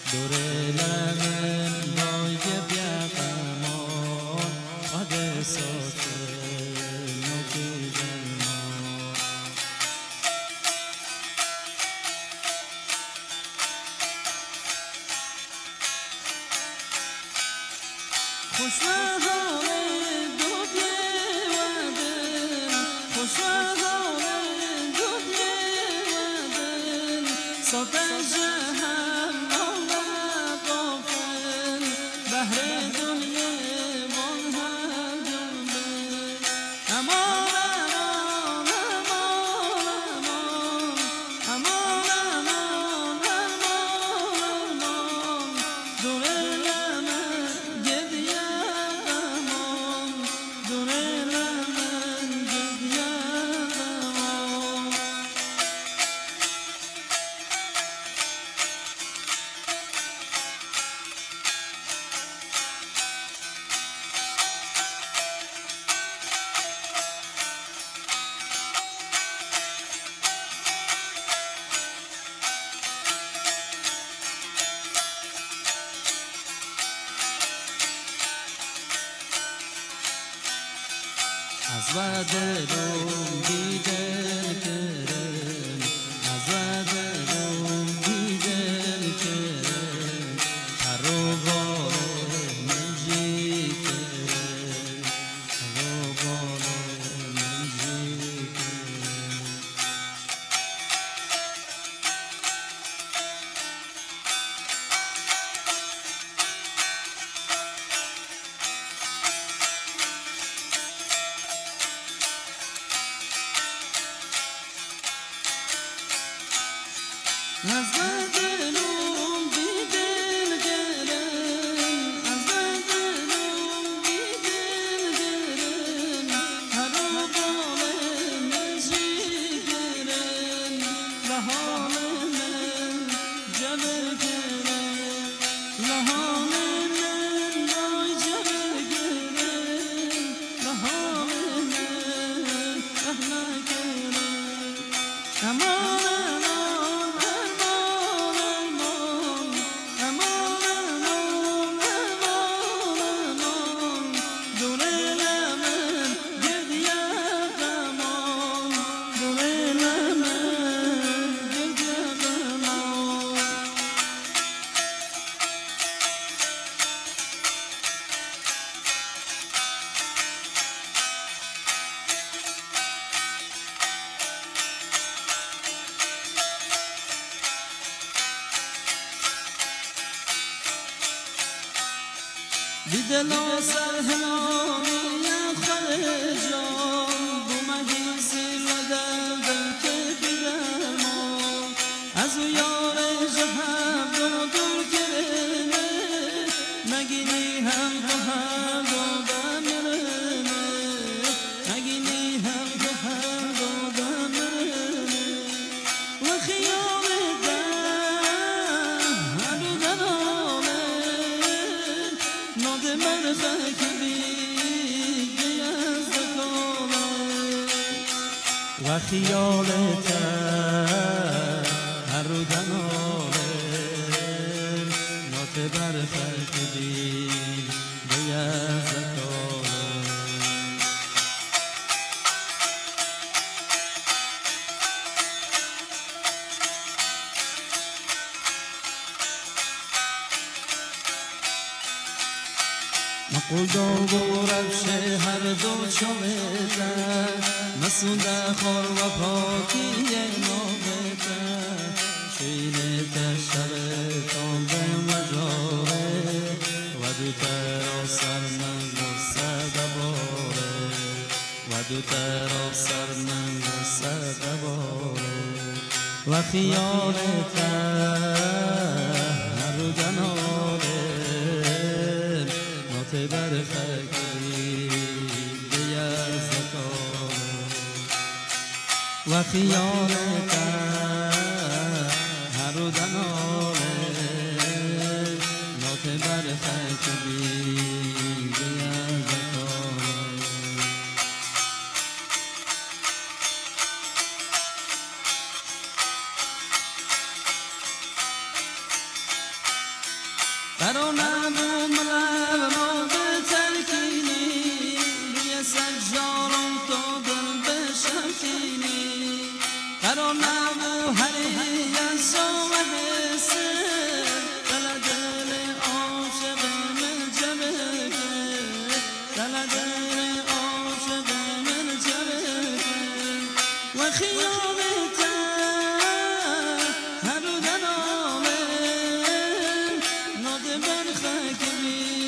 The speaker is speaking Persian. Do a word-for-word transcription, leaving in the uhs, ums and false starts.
دوره لمن بای بیاقمان آده ساته نوکی جلمان خوش حال دو بیودن خوش حال دو بیودن ساته جهم آلا قافل بهر دنیا من هر جنبه امان امان امان امان امان امان امان دوره لمن گدیه امان دوره لمن گدیه امان از ودلوم بیدل کرم از ودلوم بیدل کرم خروبال منجی کرم خروبال منجی کرم از دلم بیدل گرم از دلم بیدل گرم هر بال منجی گرم لحال من جبر گرم لحال من نای جبر گرم لحال من احنا گرم امان بیدل و سرهنامی خرجان بومگی سیل و دردن که بیدرمان از او یار جهب دو دور کرنه نگینی هم تو هم دو بمیرنه نگینی هم تو هم دو بمیرنه و خیال من خاکی بیاز کنه و خیالت هر رو دناله نات بر خاکی بیاز کنه مقول دور شهر دو چومه مسونده خور و پاکی نامه شینه تشتر تانده مجاره و دو طرف سر من غصه دباره و دو طرف سر من غصه دباره و خیالت هر رو دناله بر خاکی بیاز کنه و خیالت هر رو دناله نات بر خاکی بیاز کنه برانم و ملب ما به ترکینی روی سجارم تو دل بشمکینی برانم و هری یزا و حسن دل دل عاشق من جبه دل دل عاشق من جبه و خیامت هر دنامه ناد من خاک بی